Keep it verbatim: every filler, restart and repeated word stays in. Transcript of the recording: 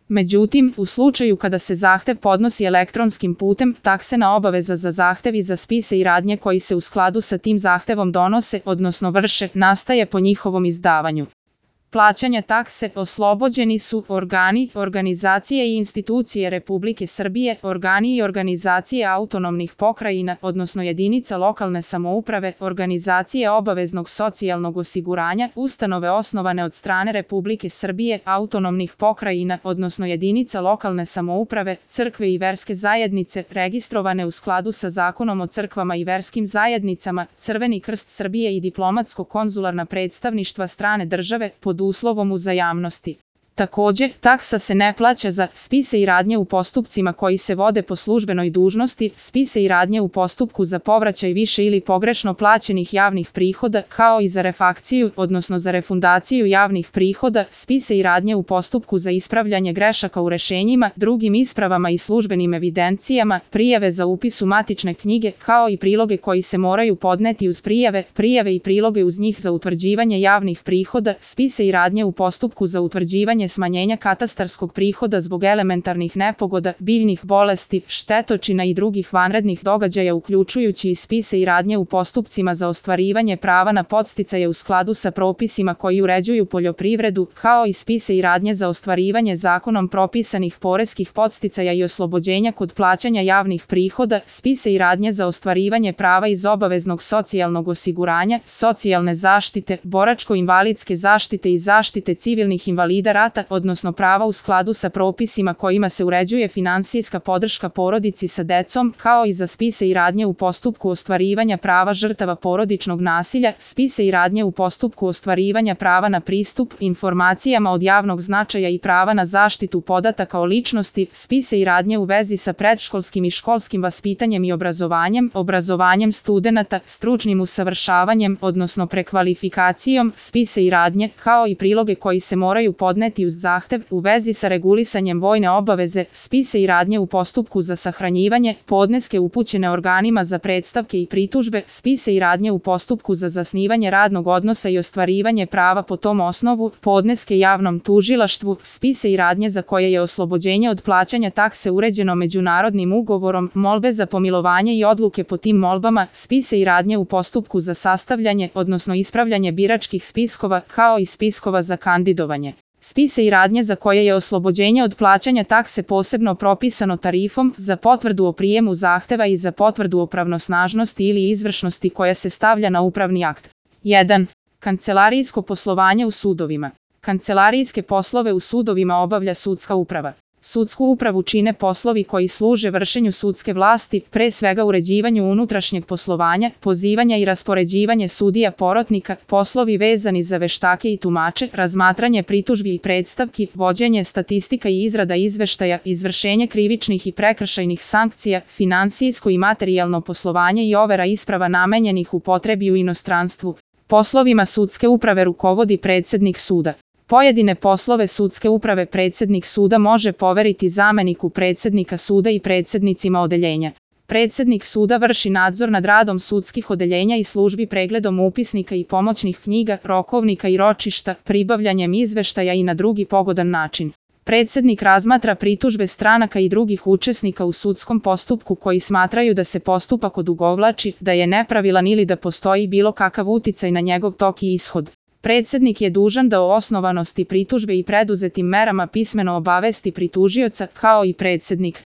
Međutim, u slučaju kada se zahtev podnosi elektronskim putem, taksena obaveza za zahtev i za spise i radnje koji se u skladu sa tim zahtevom donose, odnosno vrše, nastaje po njihovom izdavanju. Plaćanja takse oslobođeni su organi, organizacije i institucije Republike Srbije, organi i organizacije autonomnih pokrajina, odnosno jedinica lokalne samouprave, organizacije obaveznog socijalnog osiguranja, ustanove osnovane od strane Republike Srbije, autonomnih pokrajina, odnosno jedinica lokalne samouprave, crkve i verske zajednice, registrovane u skladu sa Zakonom o crkvama i verskim zajednicama, Crveni krst Srbije i diplomatsko-konzularna predstavništva strane države pod uslovom uzajamnosti. Takođe, taksa se ne plaća za spise i radnje u postupcima koji se vode po službenoj dužnosti, spise i radnje u postupku za povraćaj više ili pogrešno plaćenih javnih prihoda, kao i za refakciju, odnosno za refundaciju javnih prihoda, spise i radnje u postupku za ispravljanje grešaka u rešenjima, drugim ispravama i službenim evidencijama, prijave za upis u matične knjige, kao i priloge koji se moraju podneti uz prijave, prijave i priloge uz njih za utvrđivanje javnih prihoda, spise i radnje u postupku za utvrđivanje smanjenja katastarskog prihoda zbog elementarnih nepogoda, biljnih bolesti, štetočina i drugih vanrednih događaja uključujući i spise i radnje u postupcima za ostvarivanje prava na podsticaje u skladu sa propisima koji uređuju poljoprivredu, kao i spise i radnje za ostvarivanje zakonom propisanih poreskih podsticaja i oslobođenja kod plaćanja javnih prihoda, spise i radnje za ostvarivanje prava iz obaveznog socijalnog osiguranja, socijalne zaštite, boračko-invalidske zaštite i zaštite civilnih invalida rata, odnosno prava u skladu sa propisima kojima se uređuje finansijska podrška porodici sa decom, kao i za spise i radnje u postupku ostvarivanja prava žrtava porodičnog nasilja, spise i radnje u postupku ostvarivanja prava na pristup informacijama od javnog značaja i prava na zaštitu podataka o ličnosti, spise i radnje u vezi sa predškolskim i školskim vaspitanjem i obrazovanjem, obrazovanjem studenata, stručnim usavršavanjem, odnosno prekvalifikacijom, spise i radnje, kao i priloge koji se moraju podneti uz zahtev u vezi sa regulisanjem vojne obaveze, spise i radnje u postupku za sahranjivanje, podneske upućene organima za predstavke i pritužbe, spise i radnje u postupku za zasnivanje radnog odnosa i ostvarivanje prava po tom osnovu, podneske javnom tužilaštvu, spise i radnje za koje je oslobođenje od plaćanja takse uređeno međunarodnim ugovorom, molbe za pomilovanje i odluke po tim molbama, spise i radnje u postupku za sastavljanje, odnosno ispravljanje biračkih spiskova, kao i spiskova za kandidovanje. Spise i radnje za koje je oslobođenje od plaćanja takse posebno propisano tarifom, za potvrdu o prijemu zahteva i za potvrdu o pravnosnažnosti ili izvršnosti koja se stavlja na upravni akt. jedan. Kancelarijsko poslovanje u sudovima. Kancelarijske poslove u sudovima obavlja sudska uprava. Sudsku upravu čine poslovi koji služe vršenju sudske vlasti, pre svega uređivanju unutrašnjeg poslovanja, pozivanja i raspoređivanje sudija porotnika, poslovi vezani za veštake i tumače, razmatranje pritužbi i predstavki, vođenje statistika i izrada izveštaja, izvršenje krivičnih i prekršajnih sankcija, finansijsko i materijalno poslovanje i overa isprava namenjenih upotrebi u inostranstvu. Poslovima sudske uprave rukovodi predsednik suda. Pojedine poslove sudske uprave predsednik suda može poveriti zameniku predsednika suda i predsednicima odeljenja. Predsednik suda vrši nadzor nad radom sudskih odeljenja i službi pregledom upisnika i pomoćnih knjiga, rokovnika i ročišta, pribavljanjem izveštaja i na drugi pogodan način. Predsednik razmatra pritužbe stranaka i drugih učesnika u sudskom postupku koji smatraju da se postupak odugovlači, da je nepravilan ili da postoji bilo kakav uticaj na njegov tok i ishod. Predsednik je dužan da o osnovanosti pritužbe i preduzetim merama pismeno obavesti pritužioca, kao i predsednik.